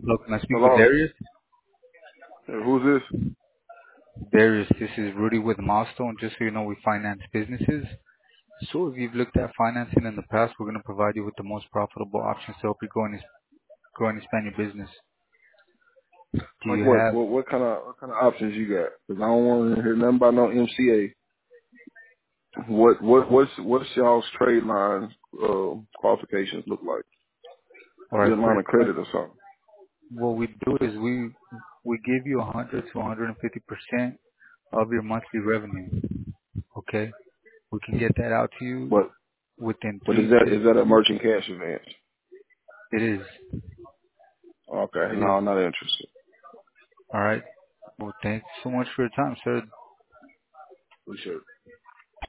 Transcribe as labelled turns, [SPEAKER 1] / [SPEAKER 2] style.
[SPEAKER 1] Hello, can I speak with
[SPEAKER 2] Hello.
[SPEAKER 1] Darius?
[SPEAKER 2] Who's this?
[SPEAKER 1] Darius, this is Rudy with Milestone. Just so you know, we finance businesses. So if you've looked at financing in the past, we're going to provide you with the most profitable options to help you grow and expand your business. Do
[SPEAKER 2] Like
[SPEAKER 1] you
[SPEAKER 2] what?
[SPEAKER 1] have,
[SPEAKER 2] What kind of options you got? Because I don't want to hear nothing about no MCA. What's y'all's trade line qualifications look like?
[SPEAKER 1] or
[SPEAKER 2] Your
[SPEAKER 1] for
[SPEAKER 2] line of
[SPEAKER 1] your,
[SPEAKER 2] credit or something?
[SPEAKER 1] what we do is we give you 100 to 150% of your monthly revenue. Okay? We can get that out to you
[SPEAKER 2] But
[SPEAKER 1] within
[SPEAKER 2] but is
[SPEAKER 1] 3
[SPEAKER 2] that
[SPEAKER 1] to,
[SPEAKER 2] is that a merchant cash advance?
[SPEAKER 1] it is,
[SPEAKER 2] Okay,
[SPEAKER 1] it
[SPEAKER 2] no,
[SPEAKER 1] is.
[SPEAKER 2] I'm not interested.
[SPEAKER 1] Alright? Well, thanks so much for your time, sir.
[SPEAKER 2] Appreciate it.